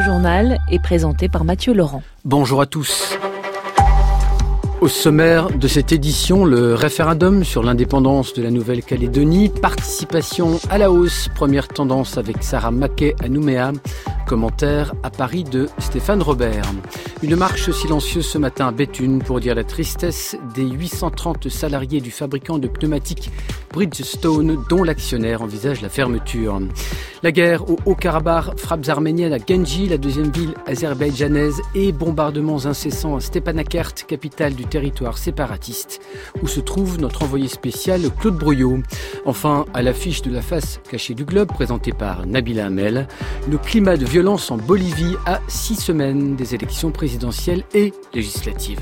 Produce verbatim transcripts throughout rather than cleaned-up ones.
journal est présenté par Mathieu Laurent. Bonjour à tous. Au sommaire de cette édition, le référendum sur l'indépendance de la Nouvelle-Calédonie, participation à la hausse, première tendance avec Sarah Mackay à Nouméa, commentaire à Paris de Stéphane Robert. Une marche silencieuse ce matin à Béthune pour dire la tristesse des huit cent trente salariés du fabricant de pneumatiques Bridgestone dont l'actionnaire envisage la fermeture. La guerre au Haut-Karabakh, frappes arméniennes à Genji, la deuxième ville azerbaïdjanaise, et bombardements incessants à Stepanakert, capitale du territoire séparatiste, où se trouve notre envoyé spécial Claude Brouillot. Enfin, à l'affiche de la face cachée du globe, présentée par Nabila Hamel, le climat de violence en Bolivie à six semaines des élections présidentielles et législatives.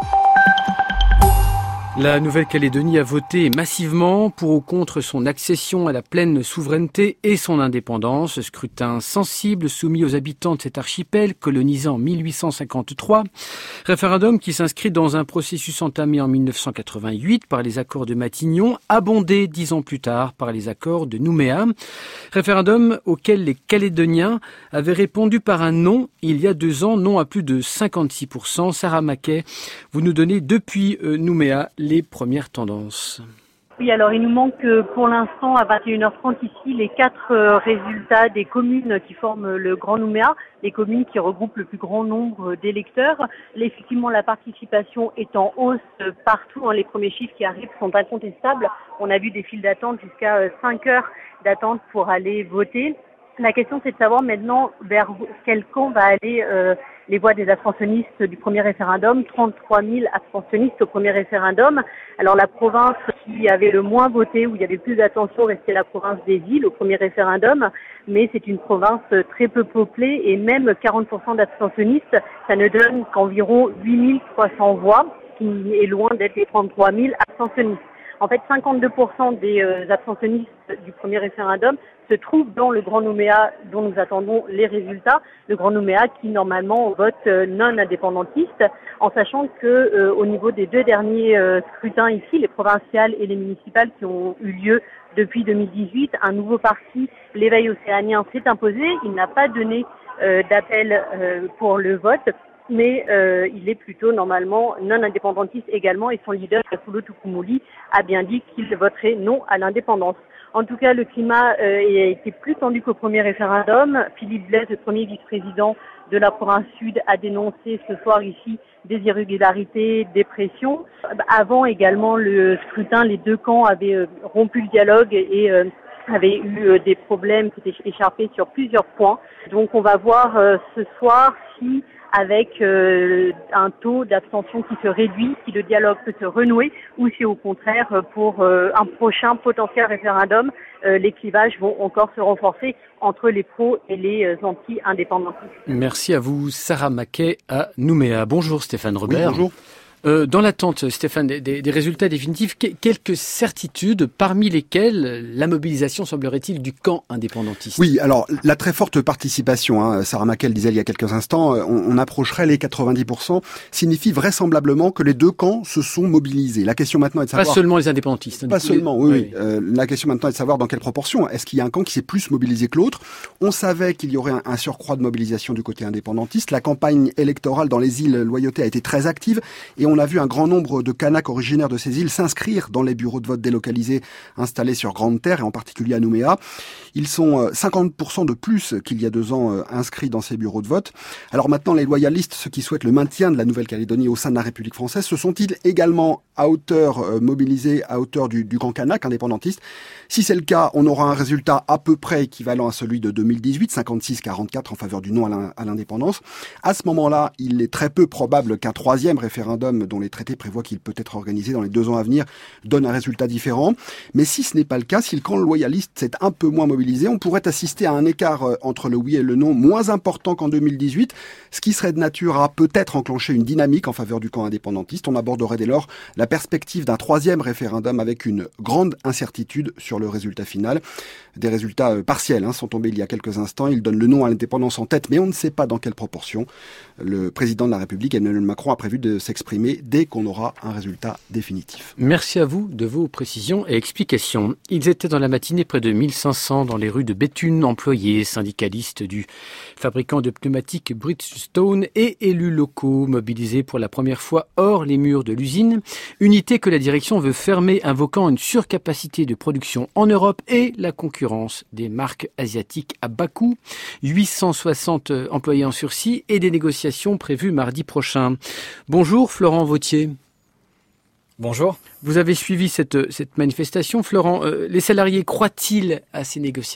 La Nouvelle-Calédonie a voté massivement pour ou contre son accession à la pleine souveraineté et son indépendance. Scrutin sensible soumis aux habitants de cet archipel colonisé en mille huit cent cinquante-trois. Référendum qui s'inscrit dans un processus entamé en mille neuf cent quatre-vingt-huit par les accords de Matignon, abondé dix ans plus tard par les accords de Nouméa. Référendum auquel les Calédoniens avaient répondu par un non il y a deux ans, non à plus de cinquante-six pour cent. Sarah Mackay, vous nous donnez depuis euh, Nouméa les premières tendances. Oui, alors il nous manque pour l'instant à vingt et une heures trente ici les quatre résultats des communes qui forment le Grand Nouméa, les communes qui regroupent le plus grand nombre d'électeurs. Effectivement, la participation est en hausse partout. Les premiers chiffres qui arrivent sont incontestables. On a vu des files d'attente jusqu'à cinq heures d'attente pour aller voter. La question, c'est de savoir maintenant vers quel camp va aller euh, les voix des abstentionnistes du premier référendum. trente-trois mille abstentionnistes au premier référendum. Alors la province qui avait le moins voté, où il y avait plus d'attention, restait la province des îles au premier référendum. Mais c'est une province très peu peuplée et même quarante pour cent d'abstentionnistes, ça ne donne qu'environ huit mille trois cents voix, ce qui est loin d'être les trente-trois mille abstentionnistes. En fait, cinquante-deux pour cent des euh, abstentionnistes du premier référendum se trouvent dans le Grand Nouméa dont nous attendons les résultats. Le Grand Nouméa qui, normalement, vote euh, non indépendantiste, en sachant que euh, au niveau des deux derniers euh, scrutins ici, les provinciales et les municipales qui ont eu lieu depuis deux mille dix-huit, un nouveau parti, l'Éveil océanien, s'est imposé. Il n'a pas donné euh, d'appel euh, pour le vote. Mais euh, il est plutôt normalement non indépendantiste également et son leader, Kafulo Tukumuli, a bien dit qu'il voterait non à l'indépendance. En tout cas, le climat euh, a été plus tendu qu'au premier référendum. Philippe Blaise, le premier vice-président de la province sud, a dénoncé ce soir ici des irrégularités, des pressions. Avant également le scrutin, les deux camps avaient euh, rompu le dialogue et euh, avaient eu euh, des problèmes qui étaient écharpés sur plusieurs points. Donc on va voir euh, ce soir si avec euh, un taux d'abstention qui se réduit, si le dialogue peut se renouer, ou si au contraire, pour euh, un prochain potentiel référendum, euh, les clivages vont encore se renforcer entre les pros et les euh, anti-indépendantistes. Merci à vous, Sarah Mackay à Nouméa. Bonjour Stéphane Robert. Oui, bonjour. Euh, dans l'attente, Stéphane, des, des, des résultats définitifs, que, quelques certitudes, parmi lesquelles la mobilisation, semblerait-il, du camp indépendantiste. Oui, alors la très forte participation, hein, Sarah Mackay le disait il y a quelques instants, on, on approcherait les quatre-vingt-dix pour cent, signifie vraisemblablement que les deux camps se sont mobilisés. La question maintenant est de savoir... Pas seulement les indépendantistes. Hein, pas seulement, les... oui. oui. oui. Euh, la question maintenant est de savoir dans quelle proportion. Est-ce qu'il y a un camp qui s'est plus mobilisé que l'autre ? On savait qu'il y aurait un, un surcroît de mobilisation du côté indépendantiste. La campagne électorale dans les îles Loyauté a été très active et on a vu un grand nombre de Kanaks originaires de ces îles s'inscrire dans les bureaux de vote délocalisés installés sur Grande Terre et en particulier à Nouméa. Ils sont cinquante pour cent de plus qu'il y a deux ans inscrits dans ces bureaux de vote. Alors maintenant, les loyalistes, ceux qui souhaitent le maintien de la Nouvelle-Calédonie au sein de la République française, se sont-ils également à hauteur, euh, mobilisés à hauteur du, du camp kanak indépendantiste ? Si c'est le cas, on aura un résultat à peu près équivalent à celui de deux mille dix-huit, cinquante-six à quarante-quatre en faveur du non à l'indépendance. À ce moment-là, il est très peu probable qu'un troisième référendum, dont les traités prévoient qu'il peut être organisé dans les deux ans à venir, donne un résultat différent. Mais si ce n'est pas le cas, si le camp loyaliste s'est un peu moins mobilisé, on pourrait assister à un écart entre le oui et le non moins important qu'en deux mille dix-huit, ce qui serait de nature à peut-être enclencher une dynamique en faveur du camp indépendantiste. On aborderait dès lors la perspective d'un troisième référendum avec une grande incertitude sur le résultat final. Des résultats partiels hein, sont tombés il y a quelques instants. Ils donnent le non à l'indépendance en tête, mais on ne sait pas dans quelle proportion. Le président de la République, Emmanuel Macron, a prévu de s'exprimer dès qu'on aura un résultat définitif. Merci à vous de vos précisions et explications. Ils étaient dans la matinée près de mille cinq cents dans dans les rues de Béthune. Employés, syndicalistes du fabricant de pneumatiques Bridgestone et élus locaux mobilisés pour la première fois hors les murs de l'usine. Unité que la direction veut fermer, invoquant une surcapacité de production en Europe et la concurrence des marques asiatiques à bas coût. huit cent soixante employés en sursis et des négociations prévues mardi prochain. Bonjour Florent Vautier. Bonjour. Vous avez suivi cette, cette manifestation. Florent, euh, les salariés croient-ils à ces négociations ?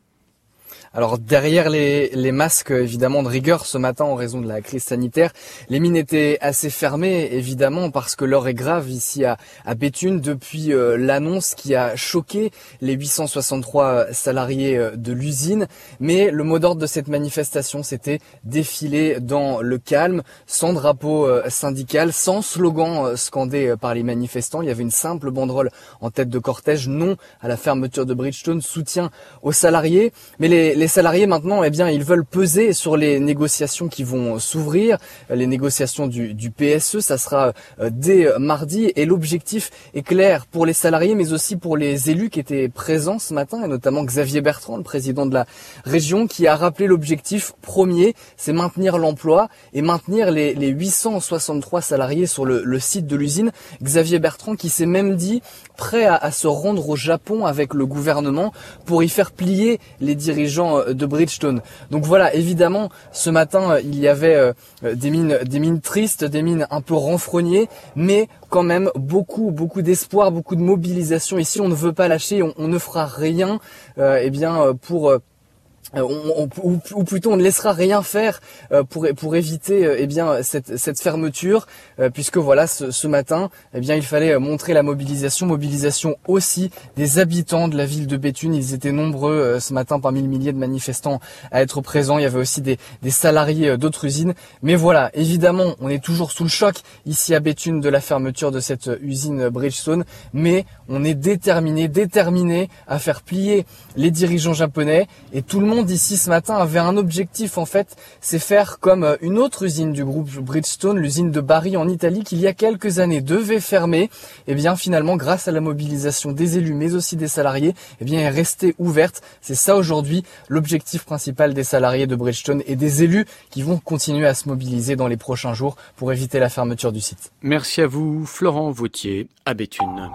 Alors derrière les, les masques évidemment de rigueur ce matin en raison de la crise sanitaire, les mines étaient assez fermées évidemment parce que l'heure est grave ici à, à Béthune depuis euh, l'annonce qui a choqué les huit cent soixante-trois salariés euh, de l'usine. Mais le mot d'ordre de cette manifestation, c'était défiler dans le calme, sans drapeau euh, syndical, sans slogan euh, scandé euh, par les manifestants. Il y avait une simple banderole en tête de cortège, non à la fermeture de Bridgestone, soutien aux salariés. Mais les Les salariés maintenant, eh bien, ils veulent peser sur les négociations qui vont s'ouvrir, les négociations du, du P S E, ça sera dès mardi et l'objectif est clair pour les salariés mais aussi pour les élus qui étaient présents ce matin et notamment Xavier Bertrand, le président de la région, qui a rappelé l'objectif premier, c'est maintenir l'emploi et maintenir les, les huit cent soixante-trois salariés sur le, le site de l'usine. Xavier Bertrand qui s'est même dit prêt à, à se rendre au Japon avec le gouvernement pour y faire plier les dirigeants de Bridgestone. Donc voilà, évidemment, ce matin, il y avait des mines, des mines tristes, des mines un peu renfrognées, mais quand même beaucoup, beaucoup d'espoir, beaucoup de mobilisation. Ici, on ne veut pas lâcher, on, on ne fera rien, euh, eh bien, pour On, on, ou, ou plutôt on ne laissera rien faire euh, pour pour éviter euh, eh bien cette cette fermeture euh, puisque voilà ce, ce matin eh bien il fallait montrer la mobilisation mobilisation aussi des habitants de la ville de Béthune. Ils étaient nombreux euh, ce matin parmi le millier de manifestants à être présents. Il y avait aussi des des salariés euh, d'autres usines. Mais voilà, évidemment, on est toujours sous le choc ici à Béthune de la fermeture de cette usine Bridgestone, mais on est déterminé déterminé à faire plier les dirigeants japonais et tout le monde d'ici ce matin avait un objectif en fait, c'est faire comme une autre usine du groupe Bridgestone, l'usine de Bari en Italie qui il y a quelques années devait fermer. Et bien finalement grâce à la mobilisation des élus mais aussi des salariés, et bien elle est restée ouverte. C'est ça aujourd'hui l'objectif principal des salariés de Bridgestone et des élus qui vont continuer à se mobiliser dans les prochains jours pour éviter la fermeture du site. Merci à vous Florent Vautier à Béthune.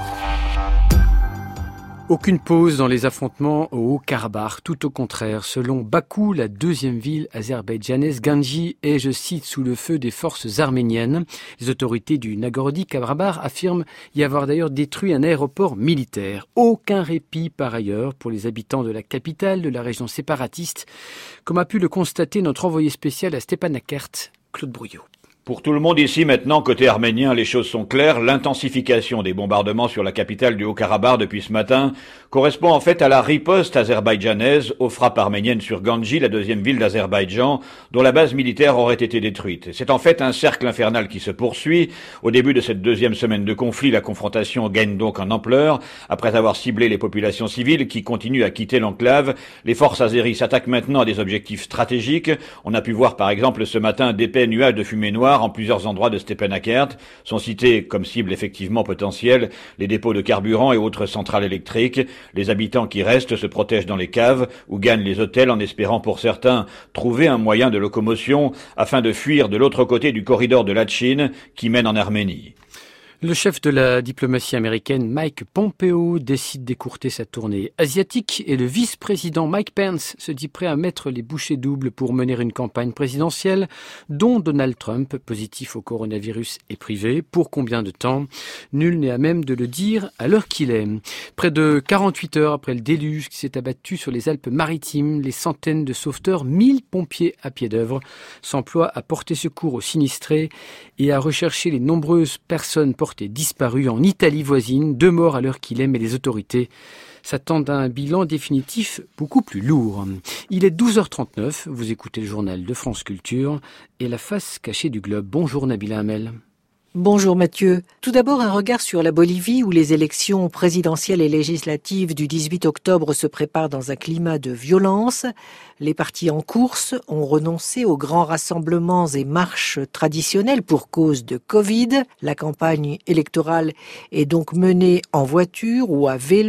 Aucune pause dans les affrontements au Haut-Karabakh, tout au contraire. Selon Bakou, la deuxième ville azerbaïdjanaise, Gandji est, je cite, sous le feu des forces arméniennes. Les autorités du Nagorno-Karabakh affirment y avoir d'ailleurs détruit un aéroport militaire. Aucun répit par ailleurs pour les habitants de la capitale, de la région séparatiste, comme a pu le constater notre envoyé spécial à Stepanakert, Claude Brouillot. Pour tout le monde ici maintenant, côté arménien, les choses sont claires. L'intensification des bombardements sur la capitale du Haut-Karabakh depuis ce matin correspond en fait à la riposte azerbaïdjanaise aux frappes arméniennes sur Gandji, la deuxième ville d'Azerbaïdjan, dont la base militaire aurait été détruite. C'est en fait un cercle infernal qui se poursuit. Au début de cette deuxième semaine de conflit, la confrontation gagne donc en ampleur. Après avoir ciblé les populations civiles qui continuent à quitter l'enclave, les forces azéries s'attaquent maintenant à des objectifs stratégiques. On a pu voir par exemple ce matin d'épais nuages de fumée noire en plusieurs endroits de Stepanakert. Sont cités comme cibles effectivement potentielles les dépôts de carburant et autres centrales électriques. Les habitants qui restent se protègent dans les caves ou gagnent les hôtels en espérant pour certains trouver un moyen de locomotion afin de fuir de l'autre côté du corridor de Latchine qui mène en Arménie. Le chef de la diplomatie américaine, Mike Pompeo, décide d'écourter sa tournée asiatique et le vice-président Mike Pence se dit prêt à mettre les bouchées doubles pour mener une campagne présidentielle dont Donald Trump, positif au coronavirus, est privé. Pour combien de temps ? Nul n'est à même de le dire à l'heure qu'il est. Près de quarante-huit heures après le déluge qui s'est abattu sur les Alpes-Maritimes, les centaines de sauveteurs, mille pompiers à pied d'œuvre, s'emploient à porter secours aux sinistrés et à rechercher les nombreuses personnes portées disparu en Italie voisine, deux morts à l'heure qu'il est, mais les autorités s'attendent à un bilan définitif beaucoup plus lourd. Il est douze heures trente-neuf, vous écoutez le journal de France Culture et la face cachée du globe. Bonjour Nabila Hamel. Bonjour Mathieu. Tout d'abord un regard sur la Bolivie où les élections présidentielles et législatives du dix-huit octobre se préparent dans un climat de violence. Les partis en course ont renoncé aux grands rassemblements et marches traditionnelles pour cause de Covid. La campagne électorale est donc menée en voiture ou à vélo.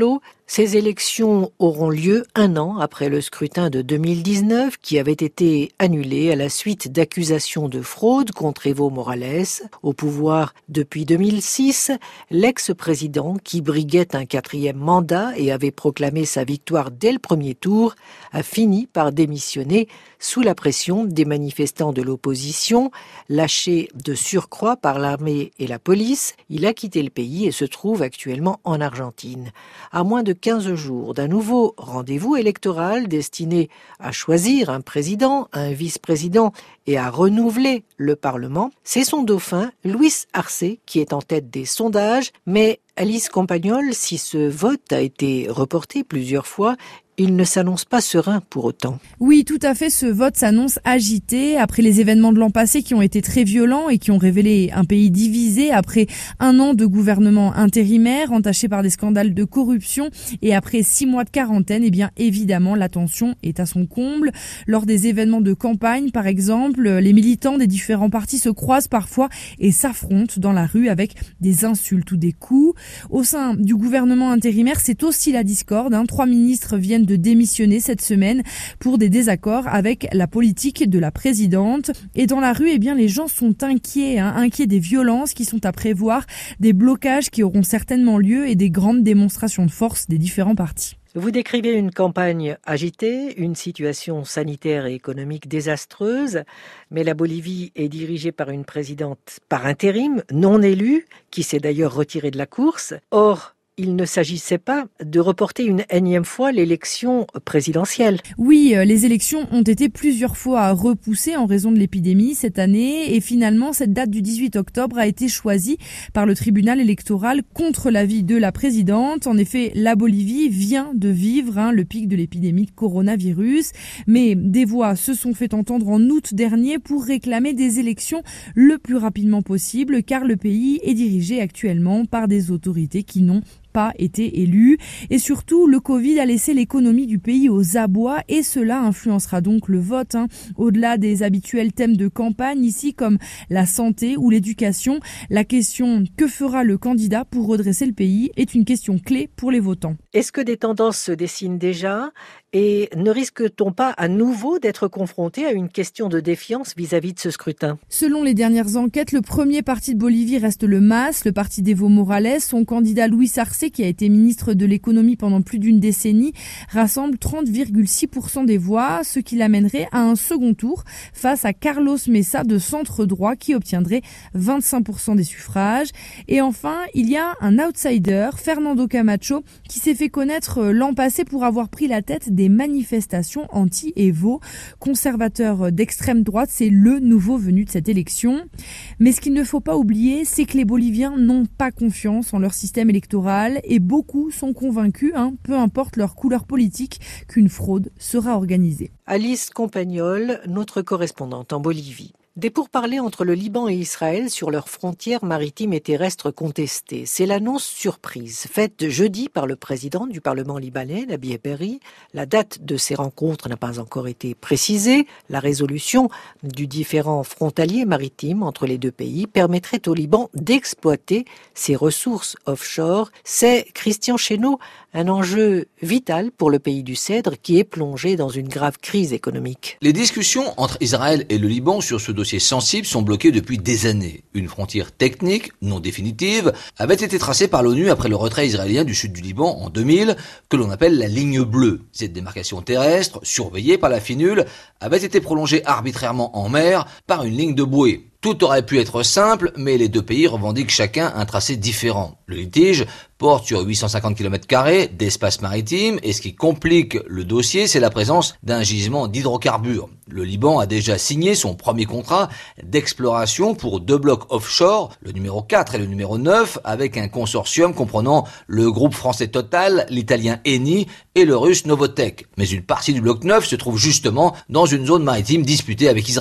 Ces élections auront lieu un an après le scrutin de deux mille dix-neuf qui avait été annulé à la suite d'accusations de fraude contre Evo Morales. Au pouvoir depuis deux mille six, l'ex-président, qui briguait un quatrième mandat et avait proclamé sa victoire dès le premier tour, a fini par démissionner sous la pression des manifestants de l'opposition. Lâché de surcroît par l'armée et la police, il a quitté le pays et se trouve actuellement en Argentine. À moins de quinze jours d'un nouveau rendez-vous électoral destiné à choisir un président, un vice-président et à renouveler le Parlement, c'est son dauphin, Luis Arce, qui est en tête des sondages. Mais Alice Compagnol, si ce vote a été reporté plusieurs fois, il ne s'annonce pas serein pour autant. Oui, tout à fait, ce vote s'annonce agité après les événements de l'an passé qui ont été très violents et qui ont révélé un pays divisé après un an de gouvernement intérimaire entaché par des scandales de corruption et après six mois de quarantaine, eh bien évidemment la tension est à son comble. Lors des événements de campagne, par exemple, les militants des différents partis se croisent parfois et s'affrontent dans la rue avec des insultes ou des coups. Au sein du gouvernement intérimaire, c'est aussi la discorde. Hein. Trois ministres viennent de démissionner cette semaine pour des désaccords avec la politique de la présidente. Et dans la rue, eh bien, les gens sont inquiets, hein, inquiets des violences qui sont à prévoir, des blocages qui auront certainement lieu et des grandes démonstrations de force des différents partis. Vous décrivez une campagne agitée, une situation sanitaire et économique désastreuse, mais la Bolivie est dirigée par une présidente par intérim, non élue, qui s'est d'ailleurs retirée de la course. Or, il ne s'agissait pas de reporter une énième fois l'élection présidentielle. Oui, les élections ont été plusieurs fois repoussées en raison de l'épidémie cette année et finalement cette date du dix-huit octobre a été choisie par le tribunal électoral contre l'avis de la présidente. En effet, la Bolivie vient de vivre hein, le pic de l'épidémie de coronavirus, mais des voix se sont fait entendre en août dernier pour réclamer des élections le plus rapidement possible car le pays est dirigé actuellement par des autorités qui n'ont pas été élu. Et surtout, le Covid a laissé l'économie du pays aux abois et cela influencera donc le vote. Hein. Au-delà des habituels thèmes de campagne ici comme la santé ou l'éducation, la question « que fera le candidat pour redresser le pays ?» est une question clé pour les votants. Est-ce que des tendances se dessinent déjà et ne risque-t-on pas à nouveau d'être confronté à une question de défiance vis-à-vis de ce scrutin ? Selon les dernières enquêtes, le premier parti de Bolivie reste le M A S, le parti d'Evo Morales. Son candidat Luis Arce, qui a été ministre de l'économie pendant plus d'une décennie, rassemble trente virgule six pour cent des voix, ce qui l'amènerait à un second tour face à Carlos Mesa de centre droit qui obtiendrait vingt-cinq pour cent des suffrages. Et enfin, il y a un outsider, Fernando Camacho, qui s'est fait connaître l'an passé pour avoir pris la tête des manifestations anti-Evo. Conservateur d'extrême droite, c'est le nouveau venu de cette élection. Mais ce qu'il ne faut pas oublier, c'est que les Boliviens n'ont pas confiance en leur système électoral et beaucoup sont convaincus, hein, peu importe leur couleur politique, qu'une fraude sera organisée. Alice Compagnol, notre correspondante en Bolivie. Des pourparlers entre le Liban et Israël sur leurs frontières maritimes et terrestres contestées. C'est l'annonce surprise faite jeudi par le président du Parlement libanais, Nabi Berri. La date de ces rencontres n'a pas encore été précisée. La résolution du différend frontalier maritime entre les deux pays permettrait au Liban d'exploiter ses ressources offshore. C'est, Christian Chesneau, un enjeu vital pour le pays du Cèdre qui est plongé dans une grave crise économique. Les discussions entre Israël et le Liban sur ce dossiers sensibles sont bloqués depuis des années. Une frontière technique, non définitive, avait été tracée par l'ONU après le retrait israélien du sud du Liban en deux mille, que l'on appelle la ligne bleue. Cette démarcation terrestre, surveillée par la FINUL, avait été prolongée arbitrairement en mer par une ligne de bouée. Tout aurait pu être simple, mais les deux pays revendiquent chacun un tracé différent. Le litige porte sur huit cent cinquante kilomètres carrés d'espace maritime et ce qui complique le dossier, c'est la présence d'un gisement d'hydrocarbures. Le Liban a déjà signé son premier contrat d'exploration pour deux blocs offshore, le numéro quatre et le numéro neuf, avec un consortium comprenant le groupe français Total, l'italien Eni et le russe Novotech. Mais une partie du bloc neuf se trouve justement dans une zone maritime disputée avec Israël.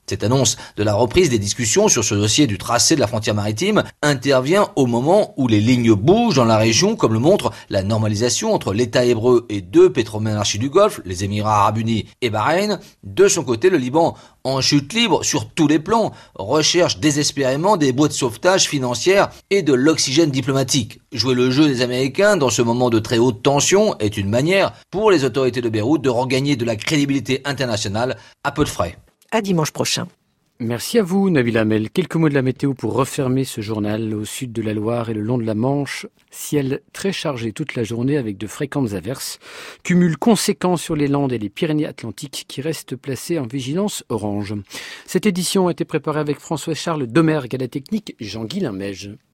Cette annonce de la reprise des discussions sur ce dossier du tracé de la frontière maritime intervient au moment où les lignes bougent dans la région, comme le montre la normalisation entre l'État hébreu et deux pétromonarchies du Golfe, les Émirats arabes unis et Bahreïn. De son côté, le Liban, en chute libre sur tous les plans, recherche désespérément des bouées de sauvetage financières et de l'oxygène diplomatique. Jouer le jeu des Américains dans ce moment de très haute tension est une manière pour les autorités de Beyrouth de regagner de la crédibilité internationale à peu de frais. À dimanche prochain. Merci à vous, Nabil Hamel. Quelques mots de la météo pour refermer ce journal. Au sud de la Loire et le long de la Manche, ciel très chargé toute la journée avec de fréquentes averses. Cumul conséquent sur les Landes et les Pyrénées-Atlantiques qui restent placés en vigilance orange. Cette édition a été préparée avec François-Charles Domergue à la technique, Jean-Guy Limège.